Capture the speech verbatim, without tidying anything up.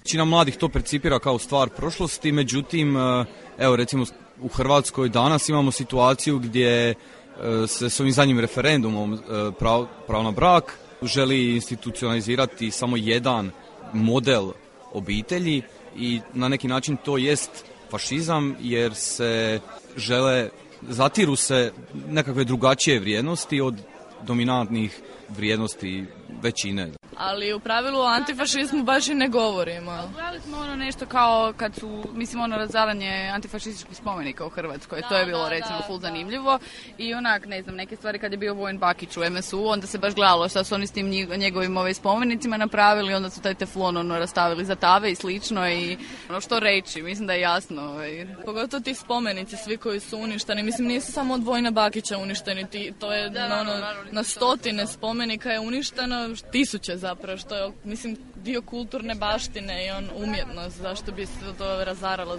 Većina mladih to percipira kao stvar prošlosti, međutim, evo recimo u Hrvatskoj danas imamo situaciju gdje se s ovim zadnjim referendumom pravo, pravo na brak želi institucionalizirati samo jedan model obitelji i na neki način to jest fašizam jer se žele, zatiru se nekakve drugačije vrijednosti od dominantnih vrijednosti većine. Ali u pravilu o antifašizmu baš i ne govorimo. Gledali smo ono nešto kao kad su, mislim ono razaranje antifašističkih spomenika u Hrvatskoj, da, to je bilo da, recimo da, full da. zanimljivo i onak, ne znam, neke stvari kad je bio Vojin Bakić u em es u, onda se baš gledalo šta su oni s tim njegovim ove spomenicima napravili, onda su taj teflon ono rastavili za tave i slično i ono što reći, mislim da je jasno. Ovaj. Pogotovo ti spomenici, svi koji su uništeni, mislim nisu samo od Vojina Bakića uništeni, ti, to je da, na, ono, na stotine spomenika je uništeno, tisuće zapravo, što je, mislim, dio kulturne baštine i on umjetnost, zašto bi se to razaralo.